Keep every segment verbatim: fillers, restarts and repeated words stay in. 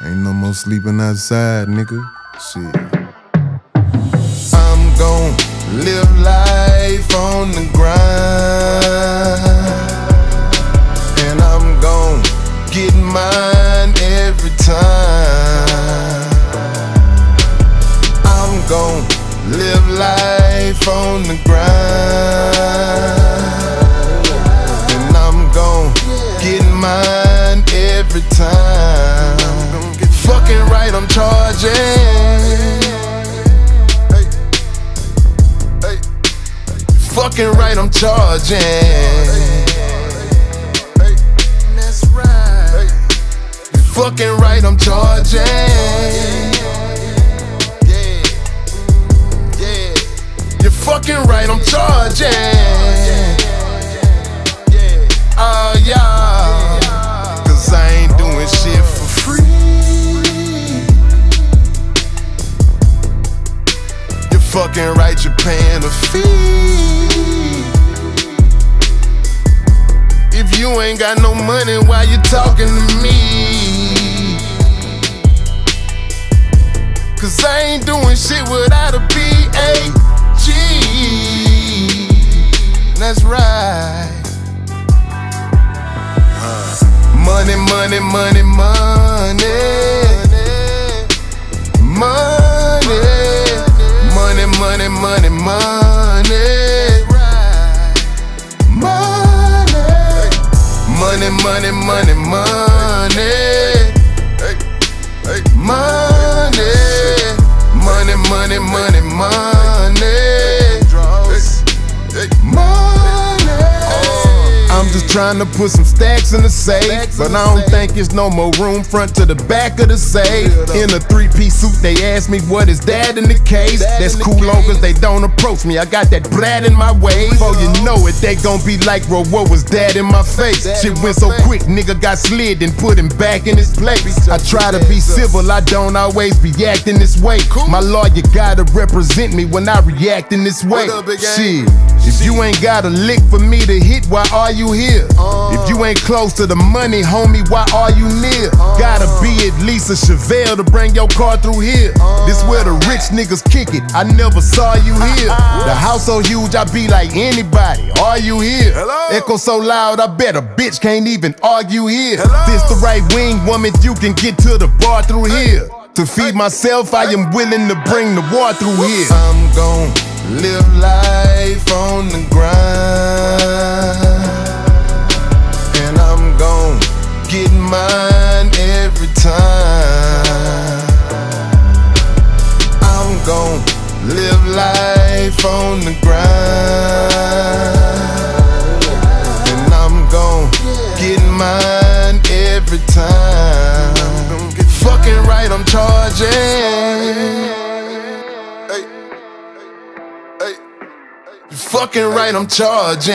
Ain't no more sleeping outside, nigga. Shit. I'm gon' live life on the grind, and I'm gon' get mine every time. I'm gon' live life on the grind, and I'm gon' get mine every time. Fucking right, I'm charging. Fucking right, I'm charging. That's right. Fucking right, I'm charging. Yeah, yeah. You're fucking right, I'm charging. Oh yeah. Cause I ain't doing shit for free. You're fucking right, you're paying a fee. If you ain't got no money, why you talking to me? Cause I ain't doing shit without a B A G. That's right. uh, Money, money, money, money. Money. Money, money, money, money. Money, money, money, money. Money, money, money, money, money. I'm just trying to put some stacks in the safe, but I don't think it's no more room front to the back of the safe. In a three-piece suit, they ask me what is that in the case. That's cool long as they don't approach me. I got that brat in my way. Before you know it, they gon' be like, bro, what was that in my face? Shit went so quick, nigga got slid and put him back in his place. I try to be civil, I don't always be acting this way. My lawyer gotta represent me when I react in this way. Shit, if you ain't got a lick for me to hit, why are you here? If you ain't close to the money, homie, why are you near? Gotta be at least a Chevelle to bring your car through here. This where the rich niggas kick it, I never saw you here. The house so huge, I be like anybody, are you here? Echo so loud, I bet a bitch can't even argue here. This the right wing woman, you can get to the bar through here. To feed myself, I am willing to bring the war through here. I'm gon' live life on the grind, and I'm gon' get mine every time. I'm gon' live life on the grind, and I'm gon' get mine every time. Fucking right, I'm charging. Fucking right, I'm charging.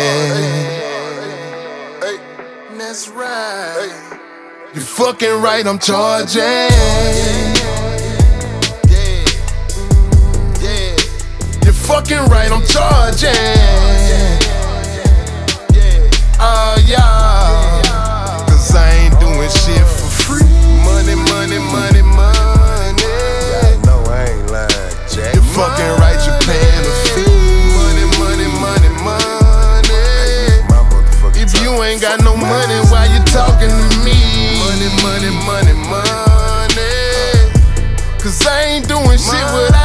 That's right. You're fucking right, I'm charging. Yeah, yeah. You're fucking right, I'm charging. Oh yeah. Cause I ain't doing shit for free. Money, money, money, money. Yeah, I know I ain't lying, Jack. You're fucking right, you're paying a fee. Ain't got no money, why you talking to me? Money, money, money, money. Cause I ain't doing shit without